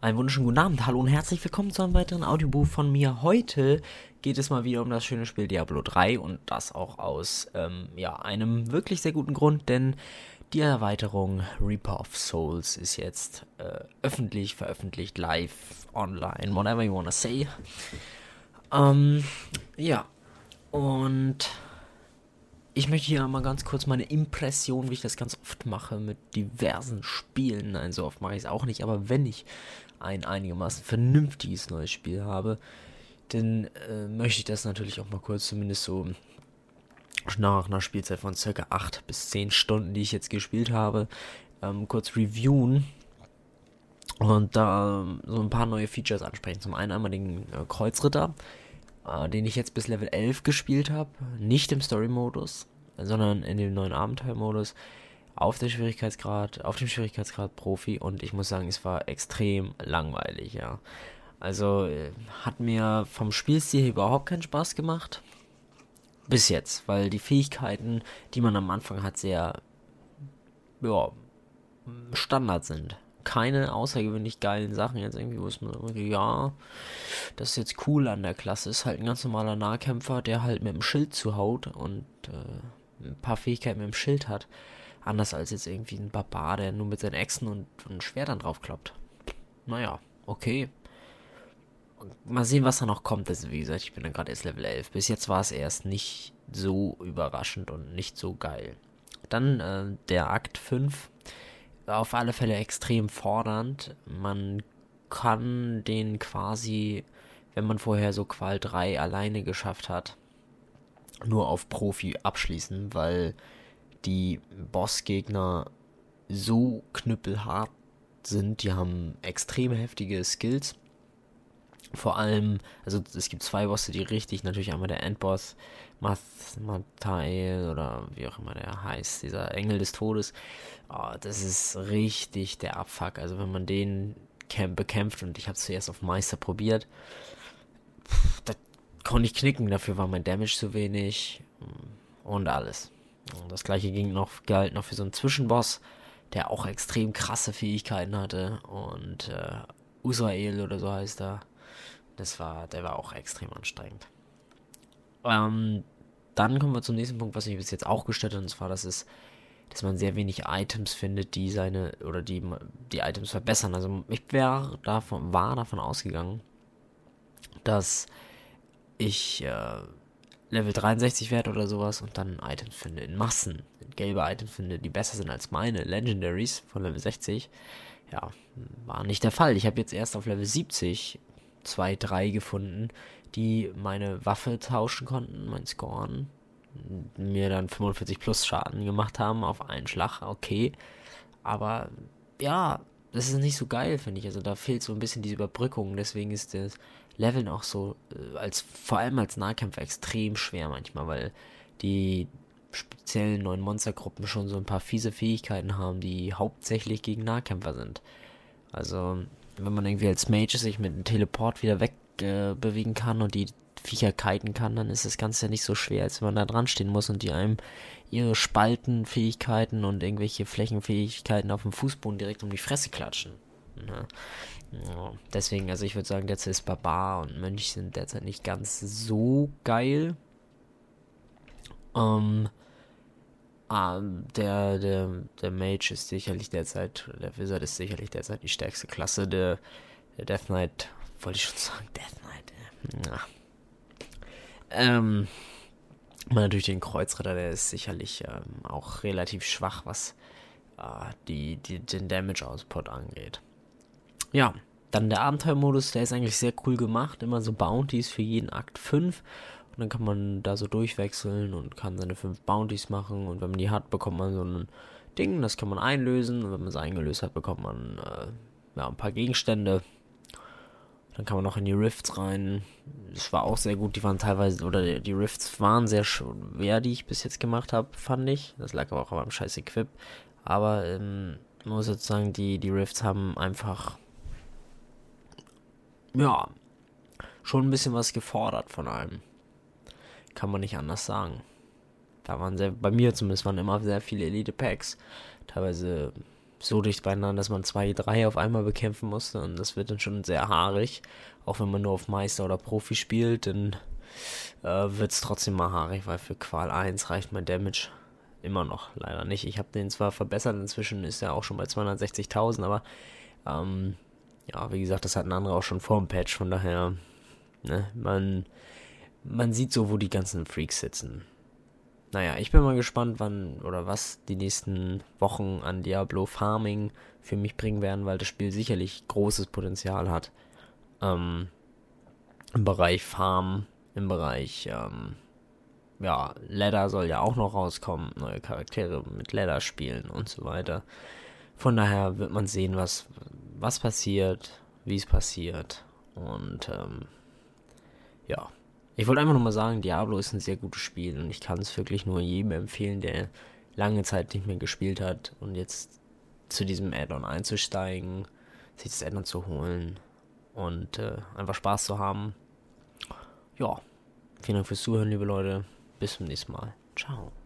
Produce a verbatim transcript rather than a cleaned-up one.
Einen wunderschönen guten Abend, hallo und herzlich willkommen zu einem weiteren Audiobuch von mir. Heute geht es mal wieder um das schöne Spiel Diablo drei und das auch aus ähm, ja, einem wirklich sehr guten Grund, denn die Erweiterung Reaper of Souls ist jetzt äh, öffentlich, veröffentlicht, live, online, whatever you wanna say. Ähm, ja, und ich möchte hier mal ganz kurz meine Impression, wie ich das ganz oft mache, mit diversen Spielen. Nein, so oft mache ich es auch nicht, aber wenn ich ein einigermaßen vernünftiges neues Spiel habe, dann äh, möchte ich das natürlich auch mal kurz, zumindest so nach einer Spielzeit von circa acht bis zehn Stunden, die ich jetzt gespielt habe, ähm, kurz reviewen und da äh, so ein paar neue Features ansprechen. Zum einen einmal den äh, Kreuzritter, äh, den ich jetzt bis Level elf gespielt habe, nicht im Story-Modus, sondern in dem neuen Abenteuer-Modus, auf der Schwierigkeitsgrad, auf dem Schwierigkeitsgrad Profi, und ich muss sagen, es war extrem langweilig, ja. Also äh, hat mir vom Spielstil her überhaupt keinen Spaß gemacht. Bis jetzt, weil die Fähigkeiten, die man am Anfang hat, sehr, ja, Standard sind. Keine außergewöhnlich geilen Sachen jetzt irgendwie, wo es mir irgendwie, ja, das ist jetzt cool an der Klasse. Ist halt ein ganz normaler Nahkämpfer, der halt mit dem Schild zuhaut und äh, ein paar Fähigkeiten mit dem Schild hat. Anders als jetzt irgendwie ein Barbar, der nur mit seinen Echsen und, und Schwertern draufkloppt. Naja, okay. Mal sehen, was da noch kommt. Also wie gesagt, ich bin dann gerade erst Level elf. Bis jetzt war es erst nicht so überraschend und nicht so geil. Dann äh, der Akt fünf. Auf alle Fälle extrem fordernd. Man kann den quasi, wenn man vorher so Qual drei alleine geschafft hat, nur auf Profi abschließen, weil die Bossgegner so knüppelhart sind. Die haben extrem heftige Skills. Vor allem, also es gibt zwei Bosse, die richtig, natürlich einmal der Endboss, Math, Mathael oder wie auch immer der heißt, dieser Engel des Todes. Oh, das ist richtig der Abfuck. Also wenn man den bekämpft, und ich habe es zuerst auf Meister probiert, pff, da konnte ich knicken, dafür war mein Damage zu wenig und alles. Und das gleiche ging noch, galt noch für so einen Zwischenboss, der auch extrem krasse Fähigkeiten hatte, und äh, Usael oder so heißt er. Das war, der war auch extrem anstrengend. Ähm, dann kommen wir zum nächsten Punkt, was mich bis jetzt auch gestört hat, und zwar, dass es, dass man sehr wenig Items findet, die seine, oder die, die Items verbessern. Also ich wär davon, war davon ausgegangen, dass ich äh, Level dreiundsechzig werde oder sowas und dann Items finde in Massen, gelbe Items finde, die besser sind als meine Legendaries von Level sechzig. Ja, war nicht der Fall. Ich habe jetzt erst auf Level siebzig zwei, drei gefunden, die meine Waffe tauschen konnten, mein Scorn, mir dann fünfundvierzig plus Schaden gemacht haben auf einen Schlag, okay. Aber ja, das ist nicht so geil, finde ich. Also da fehlt so ein bisschen diese Überbrückung, deswegen ist das Leveln auch so, als vor allem als Nahkämpfer, extrem schwer manchmal, weil die speziellen neuen Monstergruppen schon so ein paar fiese Fähigkeiten haben, die hauptsächlich gegen Nahkämpfer sind. Also wenn man irgendwie als Mage sich mit einem Teleport wieder weg äh, bewegen kann und die Viecher kiten kann, dann ist das Ganze ja nicht so schwer, als wenn man da dran stehen muss und die einem ihre Spaltenfähigkeiten und irgendwelche Flächenfähigkeiten auf dem Fußboden direkt um die Fresse klatschen. Ja. Ja. Deswegen, also ich würde sagen, derzeit ist Barbar und Mönch sind derzeit nicht ganz so geil. Ähm, ah, der, der, der Mage ist sicherlich derzeit, der Wizard ist sicherlich derzeit die stärkste Klasse. Der, der Death Knight, wollte ich schon sagen, Death Knight, äh, ja. Ähm, man natürlich den Kreuzritter, der ist sicherlich ähm, auch relativ schwach, was äh, die, die, den Damage-Output angeht. Ja, dann der Abenteuermodus, der ist eigentlich sehr cool gemacht, immer so Bounties für jeden Akt fünf. Und dann kann man da so durchwechseln und kann seine fünf Bounties machen. Und wenn man die hat, bekommt man so ein Ding, das kann man einlösen. Und wenn man es eingelöst hat, bekommt man äh, ja, ein paar Gegenstände. Dann kann man noch in die Rifts rein. Das war auch sehr gut. Die waren teilweise, oder die Rifts waren sehr schwer, die ich bis jetzt gemacht habe, fand ich. Das lag aber auch am scheiß Equip. Aber ähm, man muss jetzt sagen, die, die Rifts haben einfach, ja, schon ein bisschen was gefordert von einem. Kann man nicht anders sagen. Da waren sehr, bei mir zumindest waren immer sehr viele Elite-Packs. Teilweise so dicht beieinander, dass man zwei, drei auf einmal bekämpfen musste und das wird dann schon sehr haarig. Auch wenn man nur auf Meister oder Profi spielt, dann äh, wird es trotzdem mal haarig, weil für Qual eins reicht mein Damage immer noch leider nicht. Ich habe den zwar verbessert, inzwischen ist er auch schon bei zweihundertsechzigtausend, aber ähm, ja, wie gesagt, das hatten andere auch schon vor dem Patch, von daher, ne, man, man sieht so, wo die ganzen Freaks sitzen. Naja, ich bin mal gespannt, wann oder was die nächsten Wochen an Diablo Farming für mich bringen werden, weil das Spiel sicherlich großes Potenzial hat. Ähm, im Bereich Farm, im Bereich, ähm, ja, Ladder soll ja auch noch rauskommen, neue Charaktere mit Ladder spielen und so weiter. Von daher wird man sehen, was, was passiert, wie es passiert und, ähm, ja. Ich wollte einfach nur mal sagen, Diablo ist ein sehr gutes Spiel und ich kann es wirklich nur jedem empfehlen, der lange Zeit nicht mehr gespielt hat und jetzt zu diesem Add-on einzusteigen, sich das Add-on zu holen und äh, einfach Spaß zu haben. Ja, vielen Dank fürs Zuhören, liebe Leute. Bis zum nächsten Mal. Ciao.